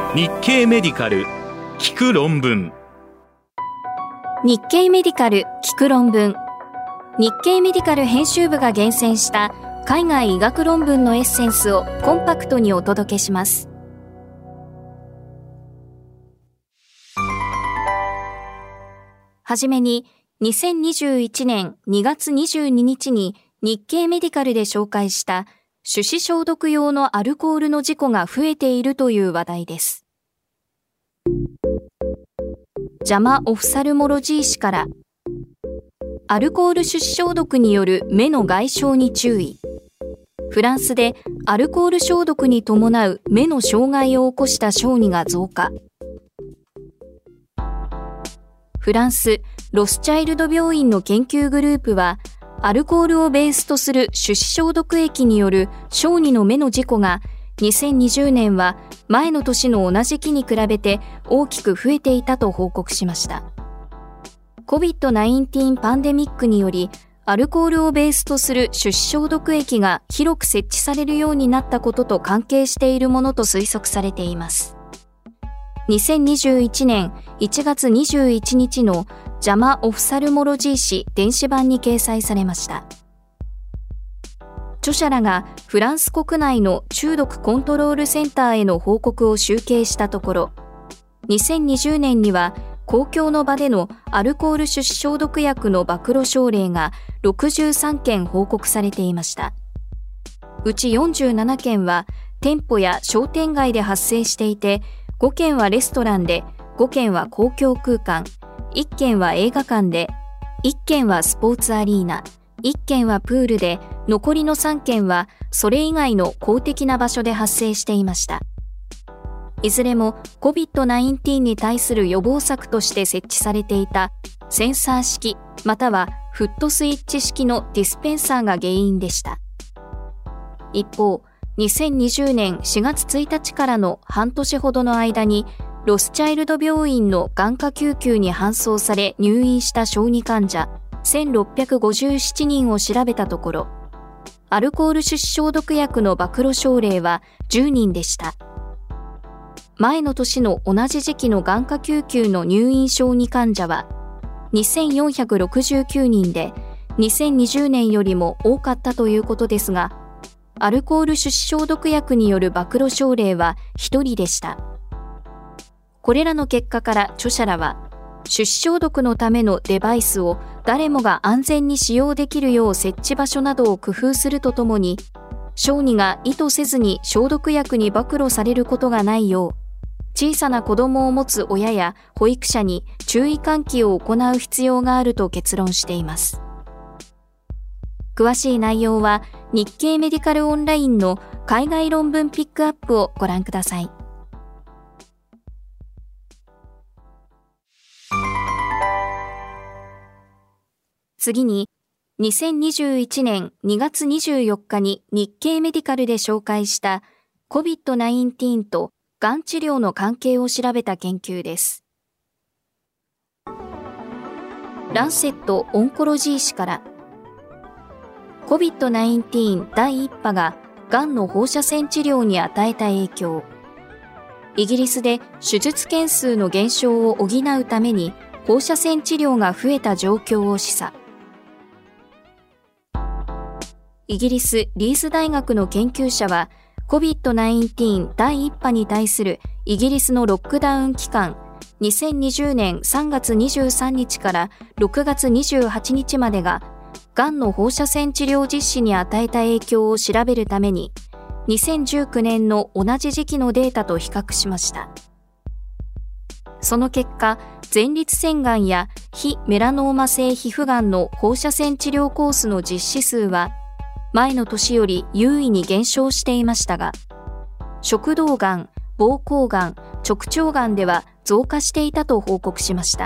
日経メディカル聞く論文。 日経メディカル聞く論文。日経メディカル編集部が厳選した海外医学論文のエッセンスをコンパクトにお届けします。はじめに、2021年2月22日に日経メディカルで紹介した手指消毒用のアルコールの事故が増えているという話題です。ジャマ・オフサルモロジー氏から、アルコール手指消毒による目の外傷に注意。フランスでアルコール消毒に伴う目の障害を起こした小児が増加。フランス・ロスチャイルド病院の研究グループは、アルコールをベースとする手指消毒液による小児の目の事故が2020年は前の年の同じ期に比べて大きく増えていたと報告しました。COVID-19 パンデミックによりアルコールをベースとする手指消毒液が広く設置されるようになったことと関係しているものと推測されています。2021年1月21日のジャマ・オフサルモロジー誌電子版に掲載されました。著者らがフランス国内の中毒コントロールセンターへの報告を集計したところ、2020年には公共の場でのアルコール手指消毒薬の暴露症例が63件報告されていました。うち47件は店舗や商店街で発生していて、5件はレストランで、5件は公共空間、1件は映画館で、1件はスポーツアリーナ、1件はプールで、残りの3件はそれ以外の公的な場所で発生していました。いずれも COVID-19 に対する予防策として設置されていたセンサー式またはフットスイッチ式のディスペンサーが原因でした。一方、2020年4月1日からの半年ほどの間にロスチャイルド病院の眼科救急に搬送され入院した小児患者1657人を調べたところ、アルコール手指消毒薬の暴露症例は10人でした。前の年の同じ時期の眼科救急の入院小児患者は2469人で、2020年よりも多かったということですが、アルコール手指消毒薬による暴露症例は1人でした。これらの結果から著者らは、手指消毒のためのデバイスを誰もが安全に使用できるよう設置場所などを工夫するとともに、小児が意図せずに消毒薬に暴露されることがないよう、小さな子供を持つ親や保育者に注意喚起を行う必要があると結論しています。詳しい内容は日経メディカルオンラインの海外論文ピックアップをご覧ください。次に、2021年2月24日に日経メディカルで紹介した COVID-19 とがん治療の関係を調べた研究です。ランセット・オンコロジー誌から、COVID-19 第1波ががんの放射線治療に与えた影響。イギリスで手術件数の減少を補うために放射線治療が増えた状況を示唆。イギリス・リース大学の研究者は COVID-19 第1波に対するイギリスのロックダウン期間2020年3月23日から6月28日までががんの放射線治療実施に与えた影響を調べるために2019年の同じ時期のデータと比較しました。その結果、前立腺がんや非メラノーマ性皮膚がんの放射線治療コースの実施数は前の年より優位に減少していましたが、食道がん、膀胱がん、直腸がんでは増加していたと報告しました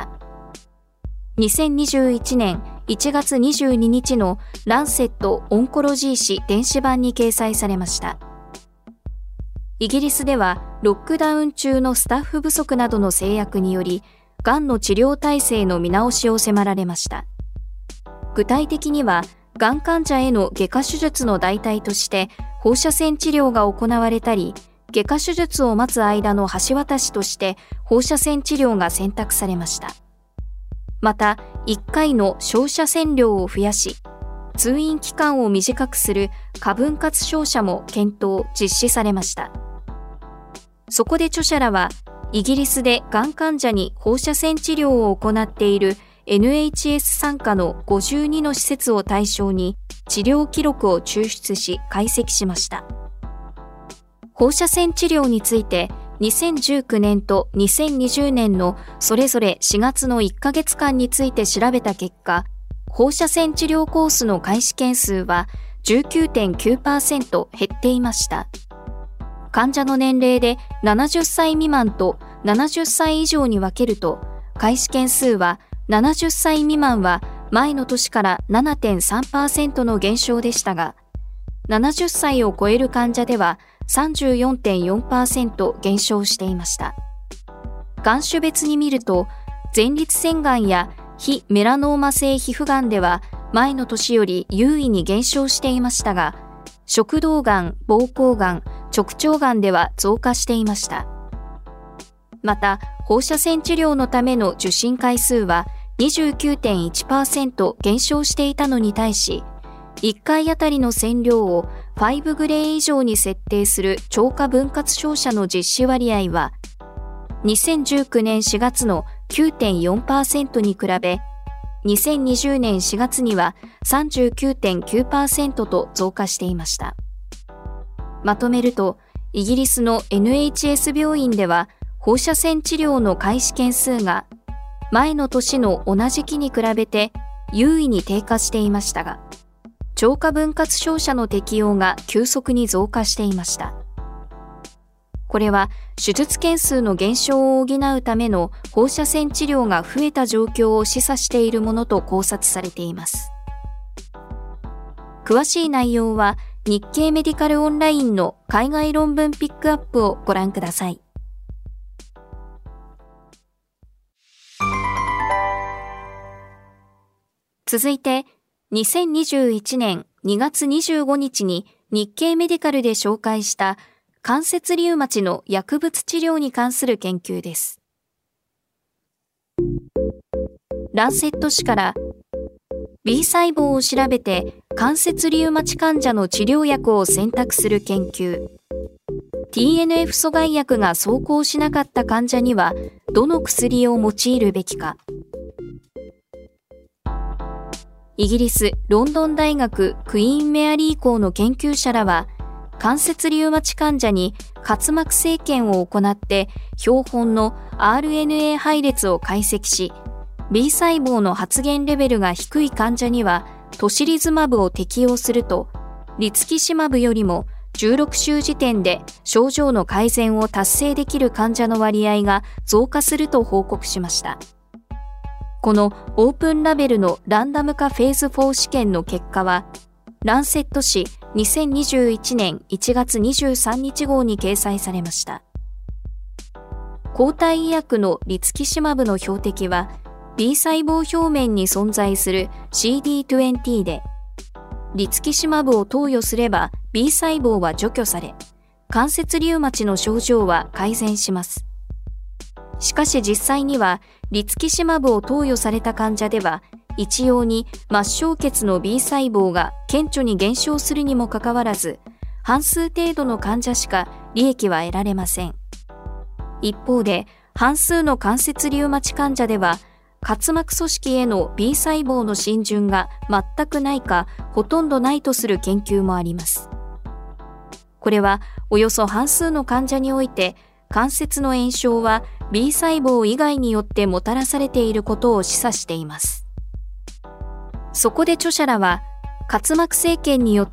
。2021年1月22日のランセット・オンコロジー誌電子版に掲載されました。イギリスではロックダウン中のスタッフ不足などの制約により、がんの治療体制の見直しを迫られました。具体的には、がん患者への外科手術の代替として放射線治療が行われたり、 外科手術を待つ間の橋渡しとして放射線治療が選択されました。また、1回の照射線量を増やし、通院期間を短くする過分割照射も検討・実施されました。そこで著者らは、イギリスでがん患者に放射線治療を行っている NHS 傘下の52の施設を対象に治療記録を抽出し解析しました。放射線治療について2019年と2020年のそれぞれ4月の1ヶ月間について調べた結果、放射線治療コースの開始件数は 19.9% 減っていました。患者の年齢で70歳未満と70歳以上に分けると、開始件数は70歳未満は前の年から 7.3% の減少でしたが、70歳を超える患者では 34.4% 減少していました。癌種別に見ると、前立腺がんや非メラノーマ性皮膚がんでは前の年より優位に減少していましたが、食道がん、膀胱がん、直腸がんでは増加していました。また、放射線治療のための受診回数は 29.1% 減少していたのに対し、1回あたりの線量を5グレー以上に設定する超過分割照射の実施割合は、2019年4月の 9.4% に比べ、2020年4月には 39.9% と増加していました。まとめると、イギリスの NHS 病院では、放射線治療の開始件数が前の年の同じ期に比べて優位に低下していましたが、超過分割照射の適用が急速に増加していました。これは手術件数の減少を補うための放射線治療が増えた状況を示唆しているものと考察されています。詳しい内容は日経メディカルオンラインの海外論文ピックアップをご覧ください。続いて、2021年2月25日に日経メディカルで紹介した関節リウマチの薬物治療に関する研究です。ランセット誌から B 細胞を調べて関節リウマチ患者の治療薬を選択する研究。TNF 阻害薬が奏効しなかった患者にはどの薬を用いるべきか。イギリス・ロンドン大学クイーン・メアリー校の研究者らは、関節リウマチ患者に滑膜生検を行って標本の RNA 配列を解析し、B 細胞の発現レベルが低い患者にはトシリズマブを適用すると、リツキシマブよりも16週時点で症状の改善を達成できる患者の割合が増加すると報告しました。このオープンラベルのランダム化フェーズ4試験の結果は、ランセット誌2021年1月23日号に掲載されました。抗体医薬のリツキシマブの標的は、B 細胞表面に存在する CD20 で、リツキシマブを投与すれば B 細胞は除去され、関節リウマチの症状は改善します。しかし実際には、リツキシマブを投与された患者では、一様に末梢血の B 細胞が顕著に減少するにもかかわらず、半数程度の患者しか利益は得られません。一方で、半数の関節リウマチ患者では、滑膜組織への B 細胞の浸潤が全くないか、ほとんどないとする研究もあります。これは、およそ半数の患者において、関節の炎症は B 細胞以外によってもたらされていることを示唆しています。そこで著者らは、滑膜生検によって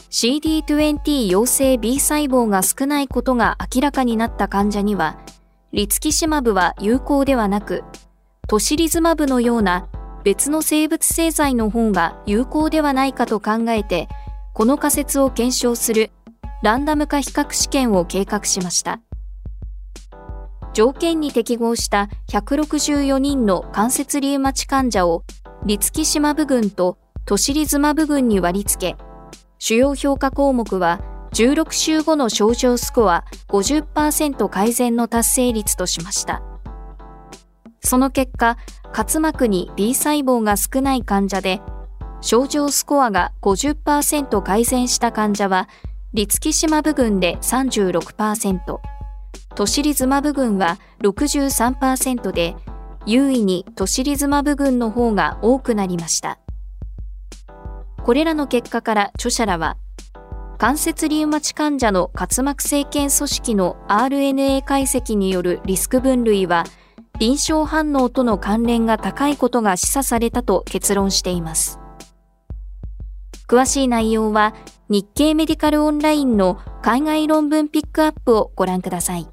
CD20 陽性 B 細胞が少ないことが明らかになった患者には、リツキシマブは有効ではなく、トシリズマブのような別の生物製剤の方が有効ではないかと考えて、この仮説を検証するランダム化比較試験を計画しました。条件に適合した164人の関節リウマチ患者をリツキシマブ群とトシリズマブ群に割り付け、主要評価項目は 16週後の症状スコア 50% 改善の達成率としました。その結果、滑膜に B 細胞が少ない患者で、症状スコアが 50% 改善した患者は、リツキシマブ群で 36%、トシリズマブ群は 63% で、優位にトシリズマブ群の方が多くなりました。これらの結果から著者らは、関節リウマチ患者の滑膜生検組織の RNA 解析によるリスク分類は、臨床反応との関連が高いことが示唆されたと結論しています。詳しい内容は日経メディカルオンラインの海外論文ピックアップをご覧ください。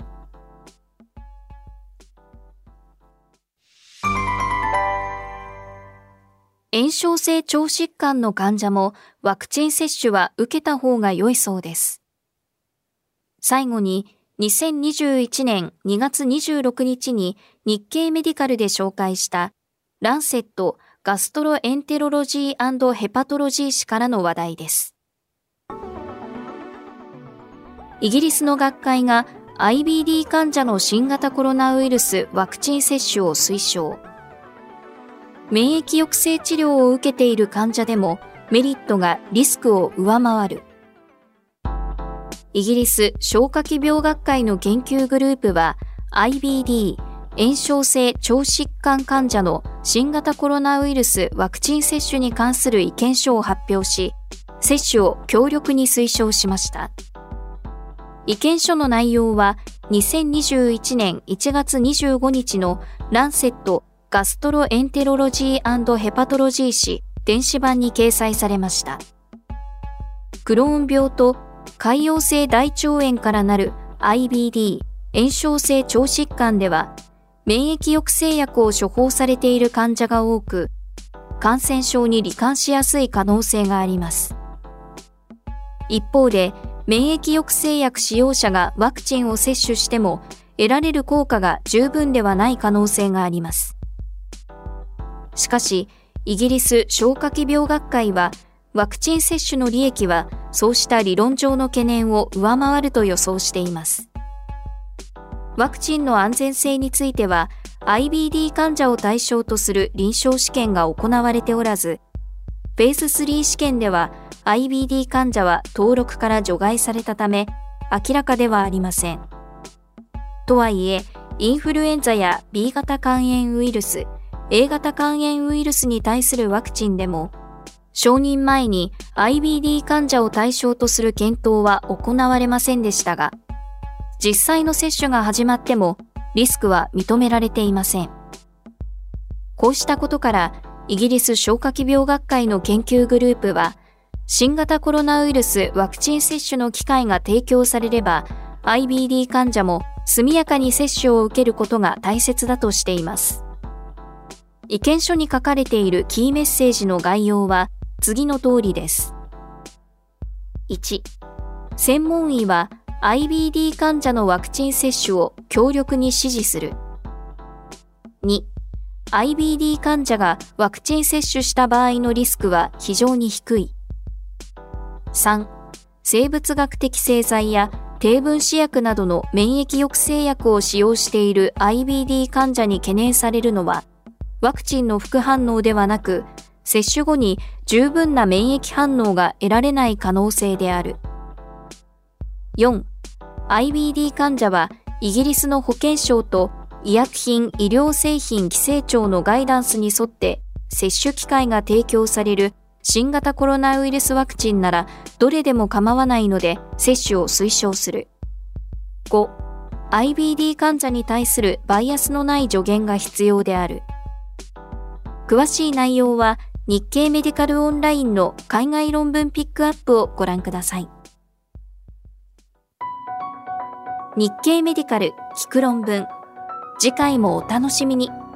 炎症性腸疾患の患者もワクチン接種は受けた方が良いそうです。最後に2021年2月26日に日経メディカルで紹介したランセットガストロエンテロロジー&ヘパトロジー誌からの話題です。イギリスの学会が IBD 患者の新型コロナウイルスワクチン接種を推奨。免疫抑制治療を受けている患者でもメリットがリスクを上回る。イギリス消化器病学会の研究グループは IBD 炎症性腸疾患患者の新型コロナウイルスワクチン接種に関する意見書を発表し、接種を強力に推奨しました。意見書の内容は2021年1月25日のランセットガストロエンテロロジー&ヘパトロジー誌電子版に掲載されました。クローン病と潰瘍性大腸炎からなる IBD 炎症性腸疾患では免疫抑制薬を処方されている患者が多く、感染症に罹患しやすい可能性があります。一方で、免疫抑制薬使用者がワクチンを接種しても得られる効果が十分ではない可能性があります。しかし、イギリス消化器病学会は、ワクチン接種の利益はそうした理論上の懸念を上回ると予想しています。ワクチンの安全性については IBD 患者を対象とする臨床試験が行われておらず、フェーズ3試験では IBD 患者は登録から除外されたため明らかではありません。とはいえ、インフルエンザや B 型肝炎ウイルス、A 型肝炎ウイルスに対するワクチンでも承認前に IBD 患者を対象とする検討は行われませんでしたが、実際の接種が始まってもリスクは認められていません。こうしたことからイギリス消化器病学会の研究グループは、新型コロナウイルスワクチン接種の機会が提供されれば IBD 患者も速やかに接種を受けることが大切だとしています。意見書に書かれているキーメッセージの概要は次の通りです。1、専門医はIBD 患者のワクチン接種を強力に支持する。2、IBD 患者がワクチン接種した場合のリスクは非常に低い。3、生物学的製剤や低分子薬などの免疫抑制薬を使用している IBD 患者に懸念されるのは、ワクチンの副反応ではなく、接種後に十分な免疫反応が得られない可能性である。4、IBD 患者はイギリスの保健省と医薬品医療製品規制庁のガイダンスに沿って接種機会が提供される新型コロナウイルスワクチンならどれでも構わないので接種を推奨する。5、IBD 患者に対するバイアスのない助言が必要である。詳しい内容は日経メディカルオンラインの海外論文ピックアップをご覧ください。日経メディカル聞く論文。次回もお楽しみに。